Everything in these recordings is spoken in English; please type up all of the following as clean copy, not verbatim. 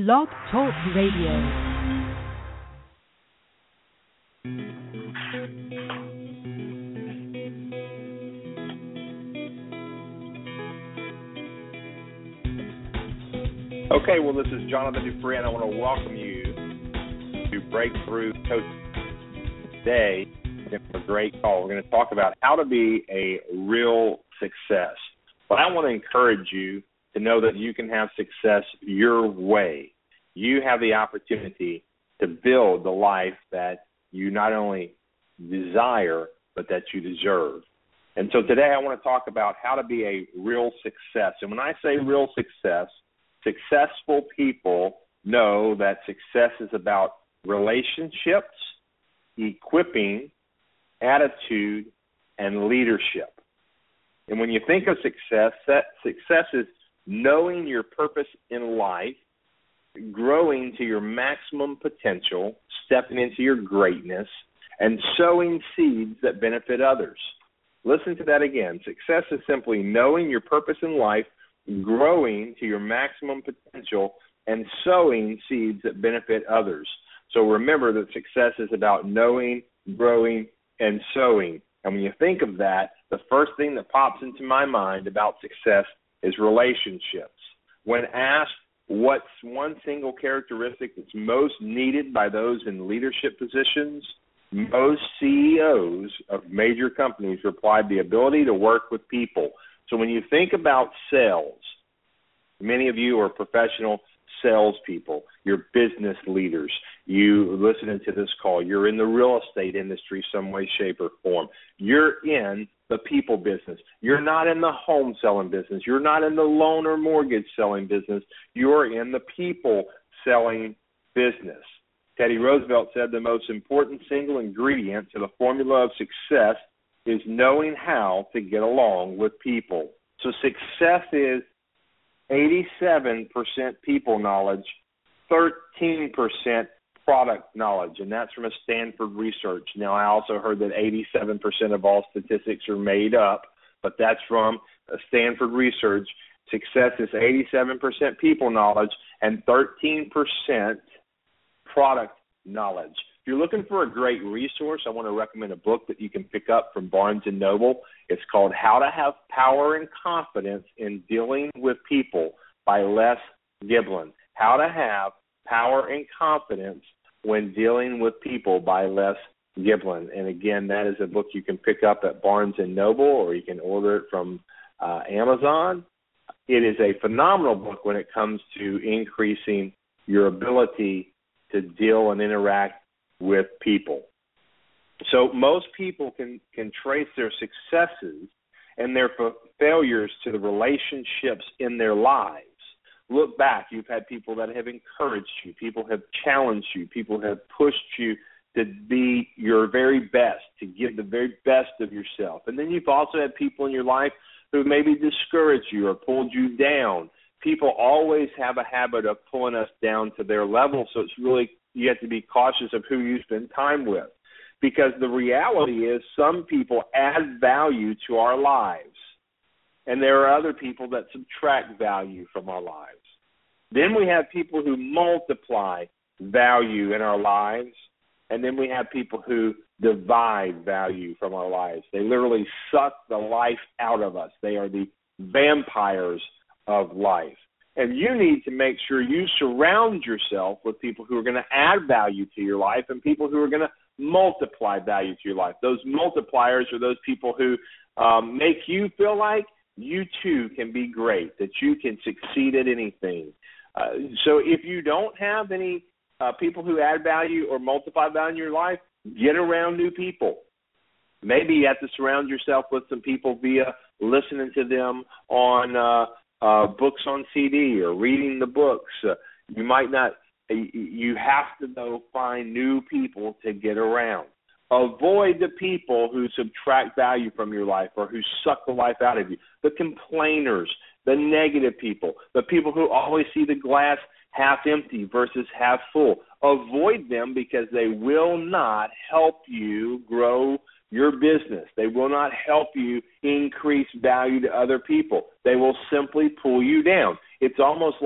Blog Talk Radio. Okay, well, this is Jonathan Dupree, and I want to welcome you to Breakthrough Coaching. Today, we have a great call. We're going to talk about how to be a real success. But I want to encourage you to know that you can have success your way. You have the opportunity to build the life that you not only desire, but that you deserve. And so today I want to talk about how to be a real success. And when I say real success, successful people know that success is about relationships, equipping, attitude, and leadership. And when you think of success, success is knowing your purpose in life, growing to your maximum potential, stepping into your greatness, and sowing seeds that benefit others. Listen to that again. Success is simply knowing your purpose in life, growing to your maximum potential, and sowing seeds that benefit others. So remember that success is about knowing, growing, and sowing. And when you think of that, the first thing that pops into my mind about success is relationships. When asked what's one single characteristic that's most needed by those in leadership positions, most CEOs of major companies replied the ability to work with people. So when you think about sales, many of you are professional salespeople, you're business leaders, you listening to this call, you're in the real estate industry some way, shape, or form. You're in the people business. You're not in the home selling business. You're not in the loan or mortgage selling business. You're in the people selling business. Teddy Roosevelt said the most important single ingredient to the formula of success is knowing how to get along with people. So success is 87% people knowledge, 13% product knowledge, and that's from a Stanford research. Now, I also heard that 87% of all statistics are made up, but that's from a Stanford research. Success is 87% people knowledge and 13% product knowledge. If you're looking for a great resource, I want to recommend a book that you can pick up from Barnes & Noble. It's called How to Have Power and Confidence in Dealing with People by Les Giblin. How to Have Power and Confidence when Dealing with People by Les Giblin. And again, that is a book you can pick up at Barnes & Noble, or you can order it from Amazon. It is a phenomenal book when it comes to increasing your ability to deal and interact with people. So most people can trace their successes and their failures to the relationships in their lives. Look back, you've had people that have encouraged you, people have challenged you, people have pushed you to be your very best, to give the very best of yourself. And then you've also had people in your life who maybe discouraged you or pulled you down. People always have a habit of pulling us down to their level, so it's really, you have to be cautious of who you spend time with, because the reality is some people add value to our lives, and there are other people that subtract value from our lives. Then we have people who multiply value in our lives, and then we have people who divide value from our lives. They literally suck the life out of us. They are the vampires of life. And you need to make sure you surround yourself with people who are going to add value to your life and people who are going to multiply value to your life. Those multipliers are those people who make you feel like you too can be great, that you can succeed at anything. So if you don't have any people who add value or multiply value in your life, get around new people. Maybe you have to surround yourself with some people via listening to them on books on CD or reading the books. You might not. You have to, though, find new people to get around. Avoid the people who subtract value from your life or who suck the life out of you. The complainers, the negative people, the people who always see the glass half empty versus half full. Avoid them because they will not help you grow your business. They will not help you increase value to other people. They will simply pull you down. It's almost like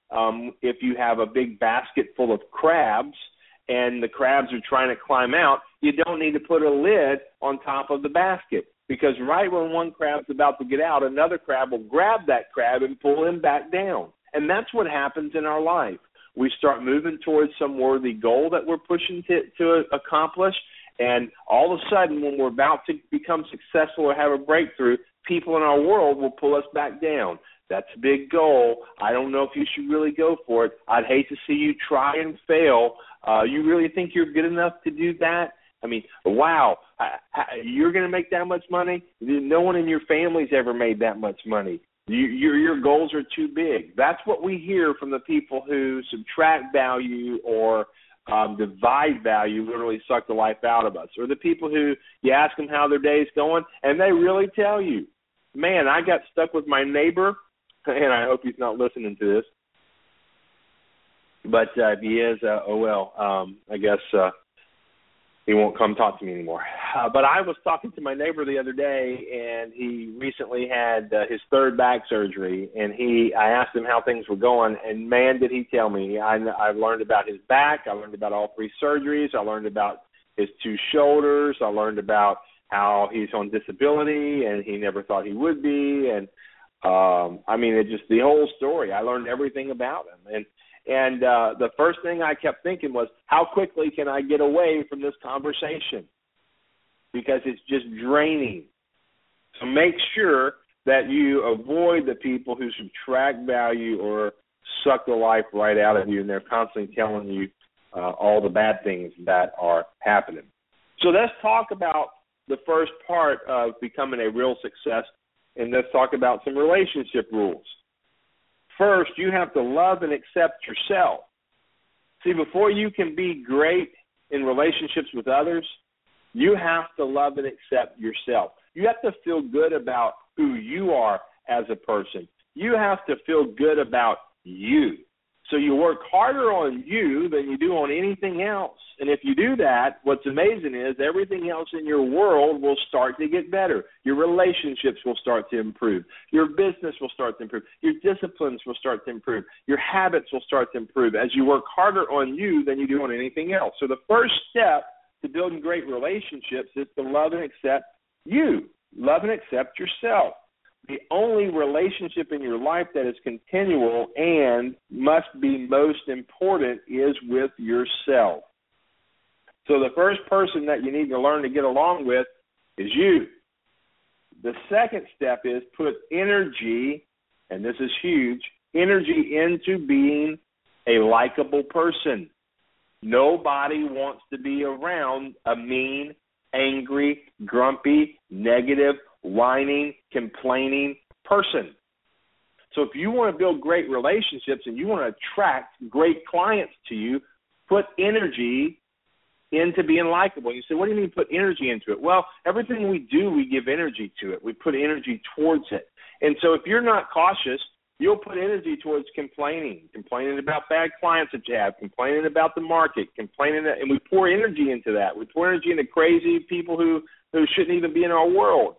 if you have a big basket full of crabs and the crabs are trying to climb out, you don't need to put a lid on top of the basket, because right when one crab's about to get out, another crab will grab that crab and pull him back down. And that's what happens in our life. We start moving towards some worthy goal that we're pushing to accomplish, and all of a sudden when we're about to become successful or have a breakthrough, people in our world will pull us back down. That's a big goal. I don't know if you should really go for it. I'd hate to see you try and fail. You really think you're good enough to do that? I mean, wow, you're going to make that much money? No one in your family's ever made that much money. Your goals are too big. That's what we hear from the people who subtract value or divide value, literally suck the life out of us, or the people who you ask them how their day's going, and they really tell you, man, I got stuck with my neighbor, and I hope he's not listening to this, but if he is, oh well, I guess he won't come talk to me anymore. But I was talking to my neighbor the other day, and he recently had his third back surgery, and I asked him how things were going, and man, did he tell me. I learned about his back. I learned about all 3 surgeries. I learned about his 2 shoulders. I learned about how he's on disability, and he never thought he would be. And, I mean, it just the whole story. I learned everything about him. And the first thing I kept thinking was, how quickly can I get away from this conversation? Because it's just draining. So make sure that you avoid the people who subtract value or suck the life right out of you, and they're constantly telling you all the bad things that are happening. So let's talk about the first part of becoming a real success, and let's talk about some relationship rules. First, you have to love and accept yourself. See, before you can be great in relationships with others, you have to love and accept yourself. You have to feel good about who you are as a person. You have to feel good about you. So you work harder on you than you do on anything else. And if you do that, what's amazing is everything else in your world will start to get better. Your relationships will start to improve. Your business will start to improve. Your disciplines will start to improve. Your habits will start to improve as you work harder on you than you do on anything else. So the first step to building great relationships is to love and accept you. Love and accept yourself. The only relationship in your life that is continual and must be most important is with yourself. So the first person that you need to learn to get along with is you. The second step is put energy, and this is huge, energy into being a likable person. Nobody wants to be around a mean, angry, grumpy, negative, whining, complaining person. So if you want to build great relationships and you want to attract great clients to you, put energy into being likable. You say, what do you mean put energy into it? Well, everything we do, we give energy to it. We put energy towards it. And so if you're not cautious, you'll put energy towards complaining about bad clients that you have, complaining about the market, and we pour energy into that. We pour energy into crazy people who shouldn't even be in our world.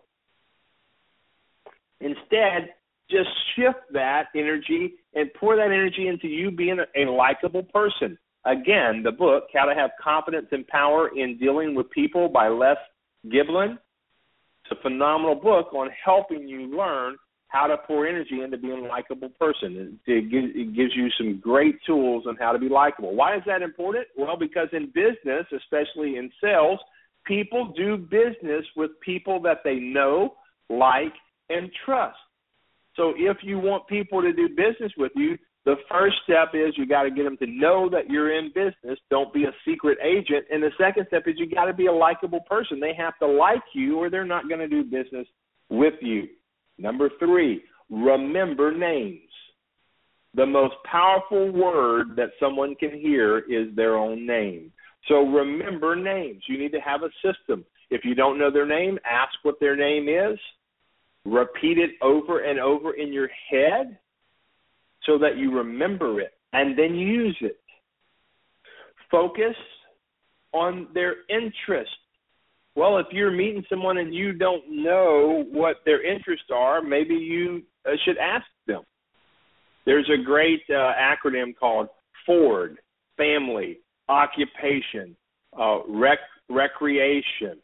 Instead, just shift that energy and pour that energy into you being a likable person. Again, the book, How to Have Confidence and Power in Dealing with People by Les Giblin. It's a phenomenal book on helping you learn how to pour energy into being a likable person. It gives you some great tools on how to be likable. Why is that important? Well, because in business, especially in sales, people do business with people that they know, like, and trust. So if you want people to do business with you, the first step is you got to get them to know that you're in business. Don't be a secret agent. And the second step is you got to be a likable person. They have to like you or they're not going to do business with you. Number 3, remember names. The most powerful word that someone can hear is their own name. So remember names. You need to have a system. If you don't know their name, ask what their name is. Repeat it over and over in your head so that you remember it, and then use it. Focus on their interests. Well, if you're meeting someone and you don't know what their interests are, maybe you should ask them. There's a great acronym called FORD, family, occupation, recreation,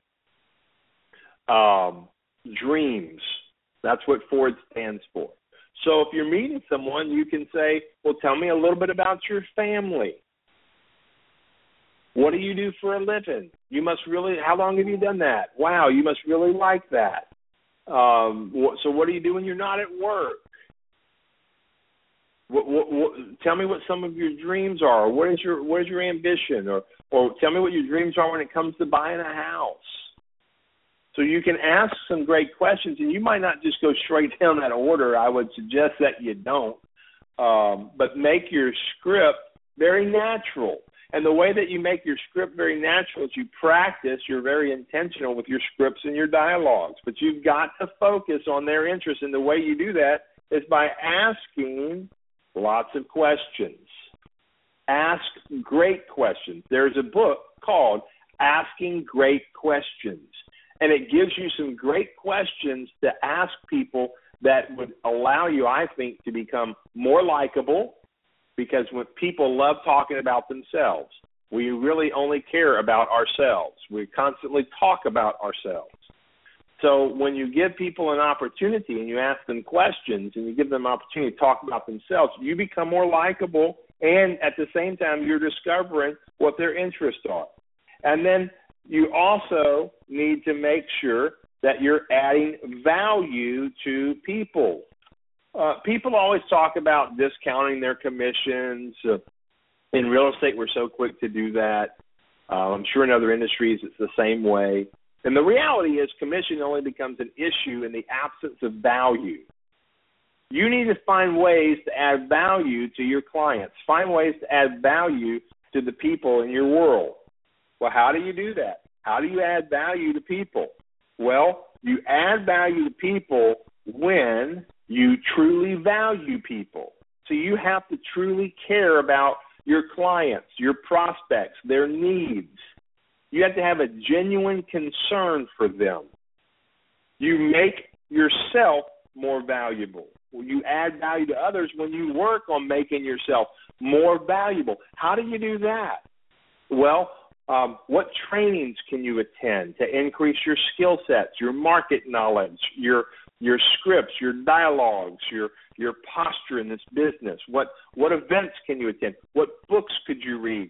dreams. That's what FORD stands for. So if you're meeting someone, you can say, well, tell me a little bit about your family. What do you do for a living? How long have you done that? Wow, you must really like that. So what do you do when you're not at work? Tell me what some of your dreams are. What is your ambition? Or tell me what your dreams are when it comes to buying a house. So you can ask some great questions, and you might not just go straight down that order. I would suggest that you don't. But make your script very natural. And the way that you make your script very natural is you practice. You're very intentional with your scripts and your dialogues. But you've got to focus on their interests. And the way you do that is by asking lots of questions. Ask great questions. There's a book called Asking Great Questions. And it gives you some great questions to ask people that would allow you, I think, to become more likable, because when people love talking about themselves, we really only care about ourselves. We constantly talk about ourselves. So when you give people an opportunity and you ask them questions and you give them an opportunity to talk about themselves, you become more likable, and at the same time you're discovering what their interests are. And then you also need to make sure that you're adding value to people. People always talk about discounting their commissions. In real estate, we're so quick to do that. I'm sure in other industries it's the same way. And the reality is commission only becomes an issue in the absence of value. You need to find ways to add value to your clients. Find ways to add value to the people in your world. Well, how do you do that? How do you add value to people? Well, you add value to people when you truly value people. So you have to truly care about your clients, your prospects, their needs. You have to have a genuine concern for them. You make yourself more valuable. You add value to others when you work on making yourself more valuable. How do you do that? Well, what trainings can you attend to increase your skill sets, your market knowledge, your scripts, your dialogues, your posture in this business? What events can you attend? What books could you read?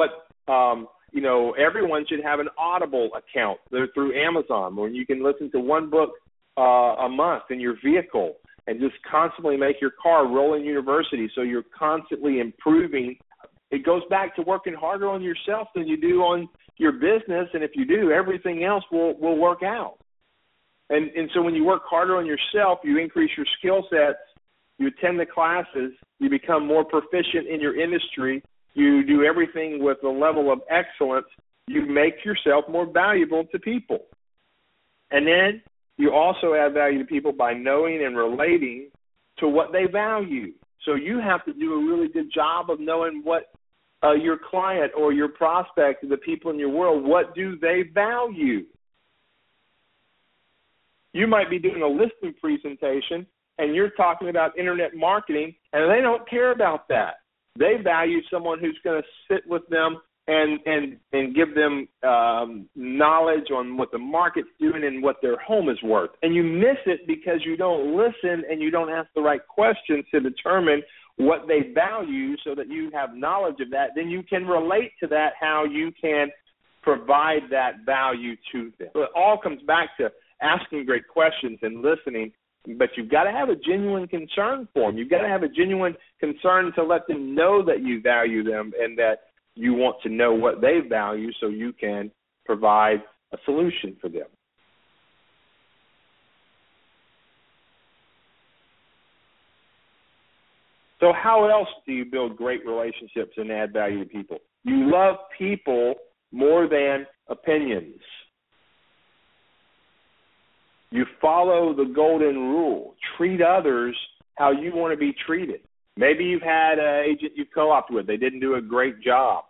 Everyone should have an Audible account. They're through Amazon, where you can listen to one book a month in your vehicle and just constantly make your car rolling university, so you're constantly improving. It goes back to working harder on yourself than you do on your business, and if you do, everything else will work out. And so when you work harder on yourself, you increase your skill sets, you attend the classes, you become more proficient in your industry, you do everything with a level of excellence, you make yourself more valuable to people. And then you also add value to people by knowing and relating to what they value. So you have to do a really good job of knowing what your client or your prospect, the people in your world, what do they value? You might be doing a listing presentation and you're talking about internet marketing, and they don't care about that. They value someone who's going to sit with them and give them knowledge on what the market's doing and what their home is worth. And you miss it because you don't listen and you don't ask the right questions to determine what they value, so that you have knowledge of that. Then you can relate to that, how you can provide that value to them. So it all comes back to asking great questions and listening, but you've got to have a genuine concern for them. You've got to have a genuine concern to let them know that you value them and that you want to know what they value, so you can provide a solution for them. So how else do you build great relationships and add value to people? You love people more than opinions. You follow the golden rule. Treat others how you want to be treated. Maybe you've had an agent you co-opted with. They didn't do a great job.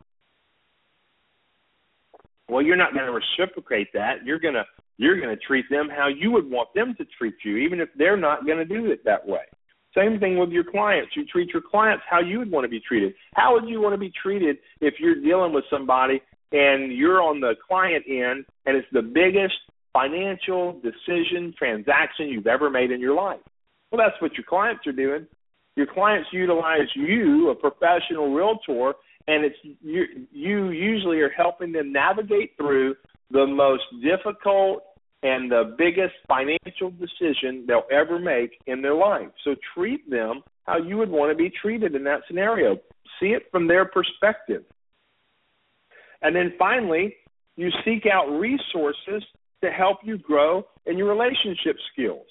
Well, you're not going to reciprocate that. You're going to treat them how you would want them to treat you, even if they're not going to do it that way. Same thing with your clients. You treat your clients how you would want to be treated. How would you want to be treated if you're dealing with somebody and you're on the client end and it's the biggest financial decision, transaction you've ever made in your life? Well, that's what your clients are doing. Your clients utilize you, a professional realtor, and you usually are helping them navigate through the most difficult and the biggest financial decision they'll ever make in their life. So treat them how you would want to be treated in that scenario. See it from their perspective. And then finally, you seek out resources to help you grow in your relationship skills.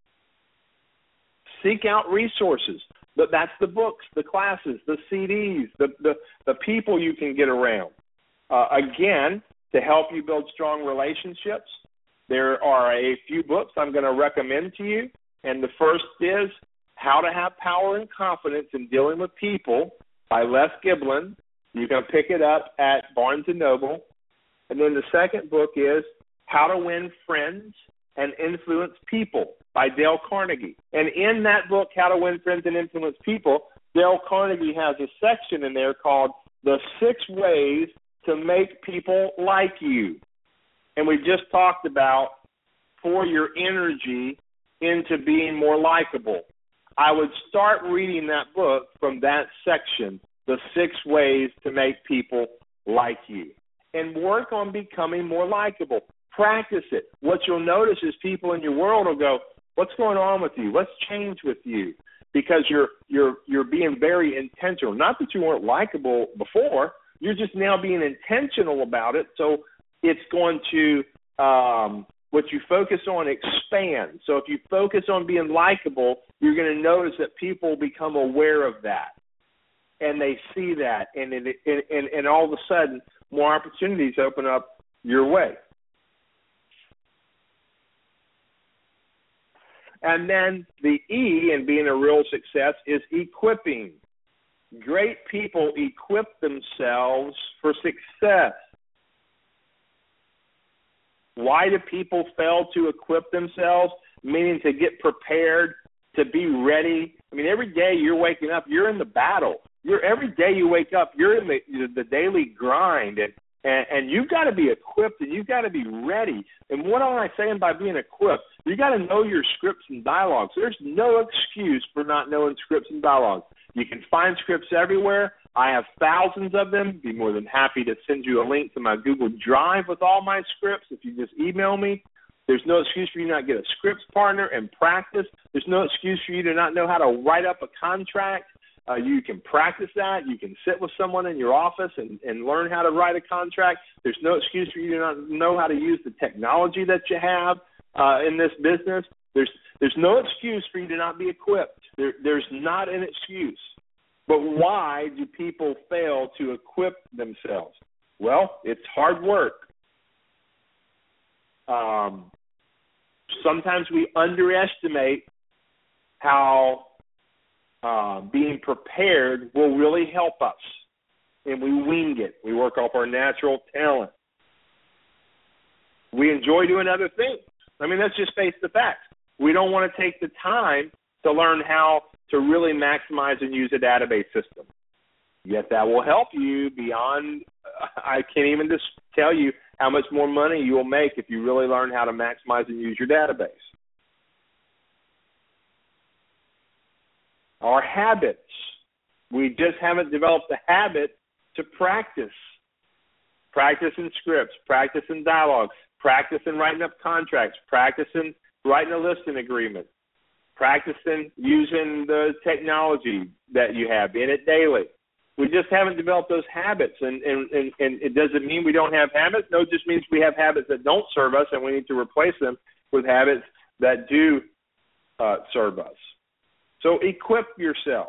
Seek out resources. But that's the books, the classes, the CDs, the people you can get around. Again, to help you build strong relationships, there are a few books I'm going to recommend to you. And the first is How to Have Power and Confidence in Dealing with People by Les Giblin. You can pick it up at Barnes & Noble. And then the second book is How to Win Friends and Influence People by Dale Carnegie. And in that book, How to Win Friends and Influence People, Dale Carnegie has a section in there called The 6 Ways to Make People Like You. And we just talked about pour your energy into being more likable. I would start reading that book from that section, The 6 Ways to Make People Like You, and work on becoming more likable. Practice it. What you'll notice is people in your world will go, what's going on with you? What's changed with you? Because you're being very intentional. Not that you weren't likable before. You're just now being intentional about it. So it's going to, what you focus on expands. So if you focus on being likable, you're going to notice that people become aware of that. And they see that. And all of a sudden, more opportunities open up your way. And then the E in being a real success is equipping. Great people equip themselves for success. Why do people fail to equip themselves? Meaning to get prepared, to be ready. I mean, every day you're waking up, you're in the battle. Every day you wake up, you're in the daily grind, and you've got to be equipped and you've got to be ready. And what am I saying by being equipped? You got to know your scripts and dialogues. There's no excuse for not knowing scripts and dialogues. You can find scripts everywhere. I have thousands of them. Be more than happy to send you a link to my Google Drive with all my scripts if you just email me. There's no excuse for you not to get a scripts partner and practice. There's no excuse for you to not know how to write up a contract. You can practice that. You can sit with someone in your office and learn how to write a contract. There's no excuse for you to not know how to use the technology that you have in this business. There's no excuse for you to not be equipped. There's not an excuse. But why do people fail to equip themselves? Well, it's hard work. Sometimes we underestimate how being prepared will really help us, and we wing it. We work off our natural talent. We enjoy doing other things. I mean, let's just face the facts. We don't want to take the time to learn how to really maximize and use a database system. Yet that will help you beyond, I can't even just tell you how much more money you will make if you really learn how to maximize and use your database. Our habits. We just haven't developed the habit to practice. Practice in scripts, practice in dialogues, practice in writing up contracts, practice in writing a listing agreement, practice in using the technology that you have in it daily. We just haven't developed those habits, and it doesn't mean we don't have habits. No, it just means we have habits that don't serve us, and we need to replace them with habits that do serve us. So equip yourself.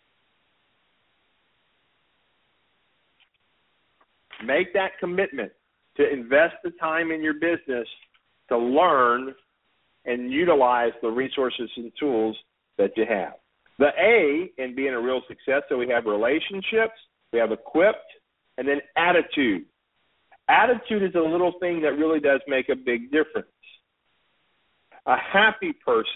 Make that commitment to invest the time in your business to learn and utilize the resources and tools that you have. The A in being a real success, so we have relationships, we have equipped, and then attitude. Attitude is a little thing that really does make a big difference. A happy person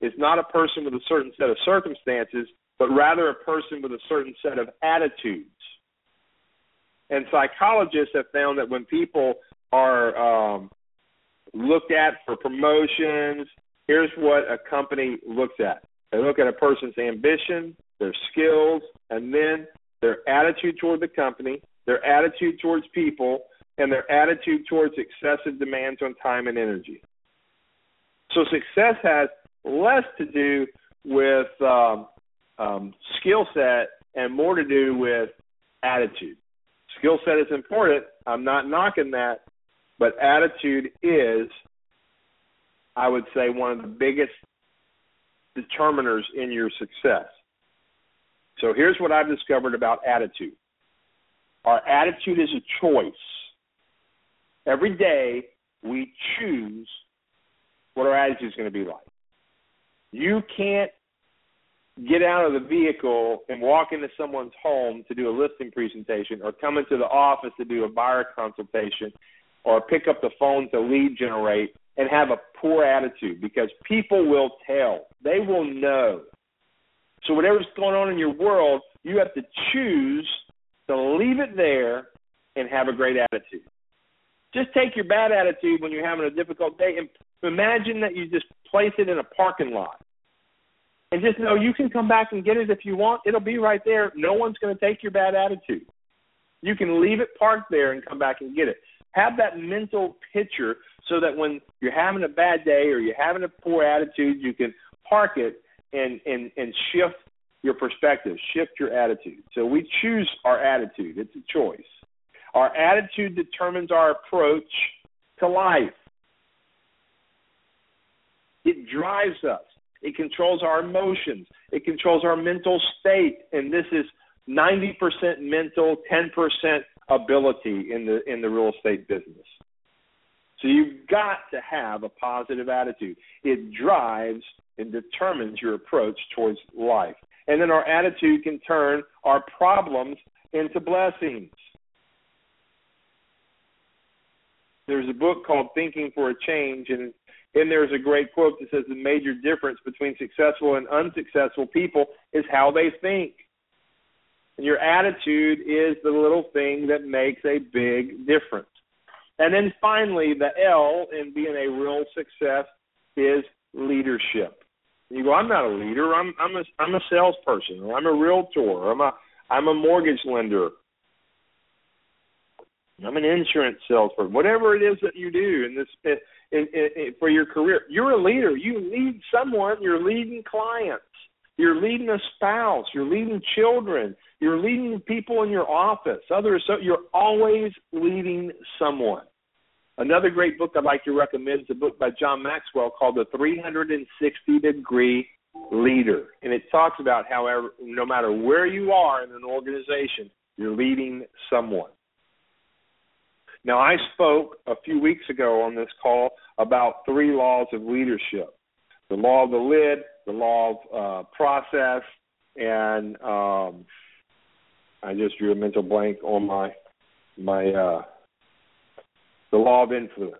is not a person with a certain set of circumstances, but rather a person with a certain set of attitudes. And psychologists have found that when people are looked at for promotions, here's what a company looks at. They look at a person's ambition, their skills, and then their attitude toward the company, their attitude towards people, and their attitude towards excessive demands on time and energy. So success has less to do with skill set and more to do with attitude. Skill set is important. I'm not knocking that. But attitude is, I would say, one of the biggest determiners in your success. So here's what I've discovered about attitude. Our attitude is a choice. Every day we choose what our attitude is going to be like. You can't get out of the vehicle and walk into someone's home to do a listing presentation or come into the office to do a buyer consultation or pick up the phone to lead generate and have a poor attitude, because people will tell. They will know. So whatever's going on in your world, you have to choose to leave it there and have a great attitude. Just take your bad attitude when you're having a difficult day and imagine that you just place it in a parking lot. And just know you can come back and get it if you want. It'll be right there. No one's going to take your bad attitude. You can leave it parked there and come back and get it. Have that mental picture so that when you're having a bad day or you're having a poor attitude, you can park it and shift your perspective, shift your attitude. So we choose our attitude. It's a choice. Our attitude determines our approach to life. It drives us. It controls our emotions. It controls our mental state. And this is 90% mental, 10% ability in the real estate business. So you've got to have a positive attitude. It drives and determines your approach towards life. And then our attitude can turn our problems into blessings. There's a book called Thinking for a Change, and there's a great quote that says the major difference between successful and unsuccessful people is how they think. And your attitude is the little thing that makes a big difference. And then finally, the L in being a real success is leadership. You go, I'm not a leader. I'm a salesperson. Or I'm a realtor. Or I'm a mortgage lender. I'm an insurance salesperson. Whatever it is that you do in this for your career, you're a leader. You lead someone. You're leading clients. You're leading a spouse. You're leading children. You're leading people in your office. Others. So you're always leading someone. Another great book I'd like to recommend is a book by John Maxwell called The 360-Degree Leader. And it talks about how no matter where you are in an organization, you're leading someone. Now, I spoke a few weeks ago on this call about 3 laws of leadership. The law of the lid, the law of process, and I just drew a mental blank on the law of influence.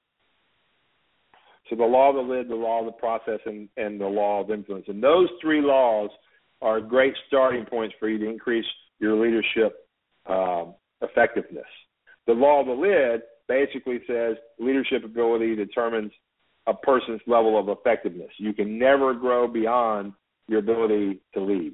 So the law of the lid, the law of the process, and the law of influence. And those 3 laws are great starting points for you to increase your leadership effectiveness. The law of the lid basically says leadership ability determines a person's level of effectiveness. You can never grow beyond your ability to lead.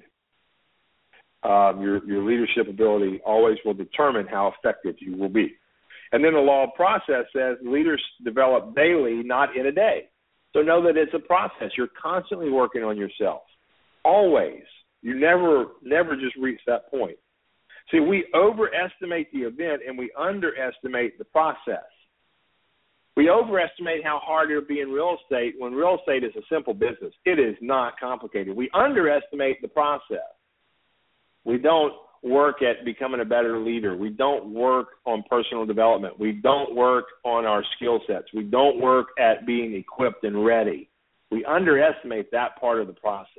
Your leadership ability always will determine how effective you will be. And then the law of process says leaders develop daily, not in a day. So know that it's a process. You're constantly working on yourself, always. You never just reach that point. See, we overestimate the event and we underestimate the process. We overestimate how hard it will be in real estate when real estate is a simple business. It is not complicated. We underestimate the process. We don't work at becoming a better leader. We don't work on personal development. We don't work on our skill sets. We don't work at being equipped and ready. We underestimate that part of the process.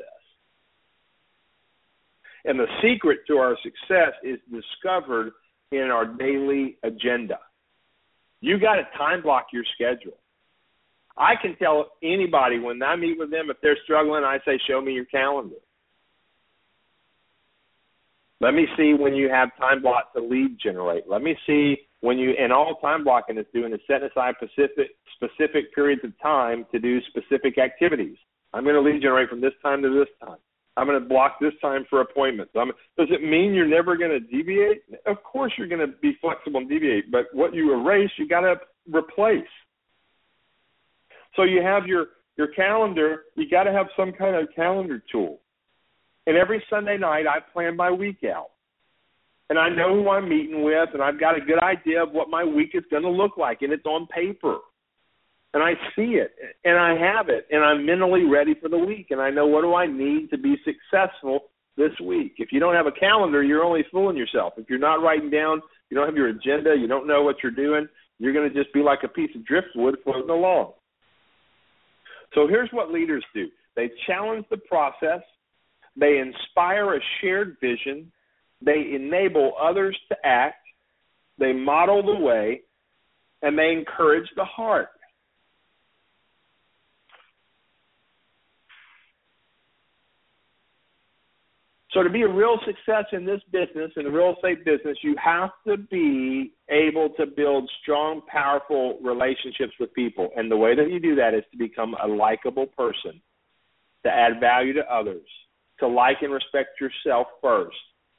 And the secret to our success is discovered in our daily agenda. You got to time block your schedule. I can tell anybody when I meet with them, if they're struggling, I say, show me your calendar. Let me see when you have time block to lead generate. Let me see when you, and all time blocking is doing is setting aside specific periods of time to do specific activities. I'm going to lead generate from this time to this time. I'm going to block this time for appointments. Does it mean you're never going to deviate? Of course you're going to be flexible and deviate, but what you erase, you got to replace. So you have your calendar. You got to have some kind of calendar tool. And every Sunday night I plan my week out. And I know who I'm meeting with, and I've got a good idea of what my week is going to look like, and it's on paper. And I see it, and I have it, and I'm mentally ready for the week, and I know what do I need to be successful this week. If you don't have a calendar, you're only fooling yourself. If you're not writing down, you don't have your agenda, you don't know what you're doing, you're going to just be like a piece of driftwood floating along. So here's what leaders do. They challenge the process. They inspire a shared vision. They enable others to act. They model the way. And they encourage the heart. So to be a real success in this business, in the real estate business, you have to be able to build strong, powerful relationships with people. And the way that you do that is to become a likable person, to add value to others, to like and respect yourself first,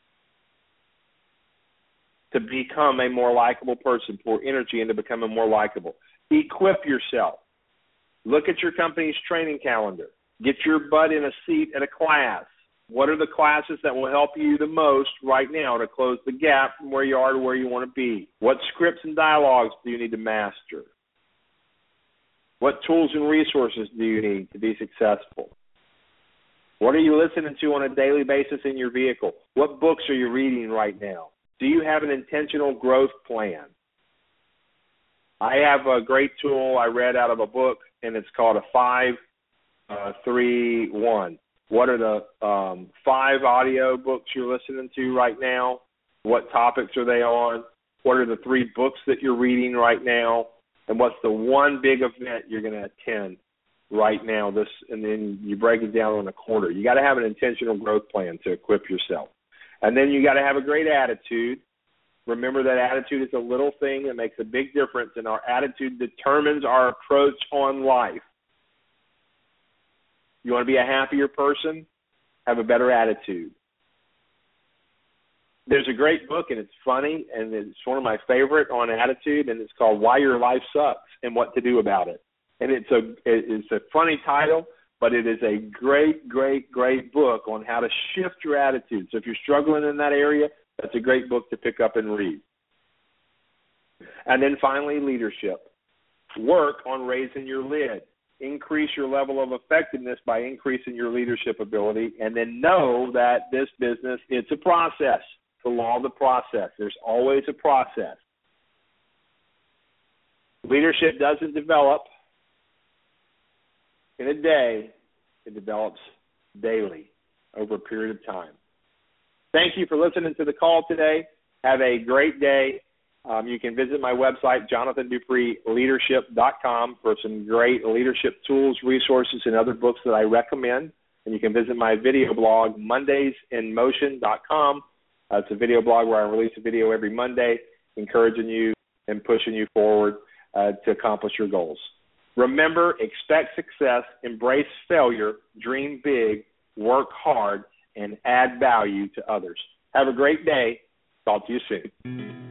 to become a more likable person, pour energy into becoming more likable. Equip yourself. Look at your company's training calendar. Get your butt in a seat at a class. What are the classes that will help you the most right now to close the gap from where you are to where you want to be? What scripts and dialogues do you need to master? What tools and resources do you need to be successful? What are you listening to on a daily basis in your vehicle? What books are you reading right now? Do you have an intentional growth plan? I have a great tool I read out of a book, and it's called a 5-3-1. What are the 5 audio books you're listening to right now? What topics are they on? What are the 3 books that you're reading right now? And what's the one big event you're going to attend right now? And then you break it down on a quarter. You got to have an intentional growth plan to equip yourself. And then you got to have a great attitude. Remember that attitude is a little thing that makes a big difference, and our attitude determines our approach on life. You want to be a happier person? Have a better attitude. There's a great book, and it's funny, and it's one of my favorite on attitude, and it's called Why Your Life Sucks and What to Do About It. And it's a funny title, but it is a great, great, great book on how to shift your attitude. So if you're struggling in that area, that's a great book to pick up and read. And then finally, leadership. Work on raising your lid. Increase your level of effectiveness by increasing your leadership ability, and then know that this business, it's a process. The law of the process. There's always a process. Leadership doesn't develop in a day. It develops daily over a period of time. Thank you for listening to the call today. Have a great day. You can visit my website, JonathanDupreeLeadership.com, for some great leadership tools, resources, and other books that I recommend. And you can visit my video blog, MondaysInMotion.com. It's a video blog where I release a video every Monday, encouraging you and pushing you forward to accomplish your goals. Remember, expect success, embrace failure, dream big, work hard, and add value to others. Have a great day. Talk to you soon.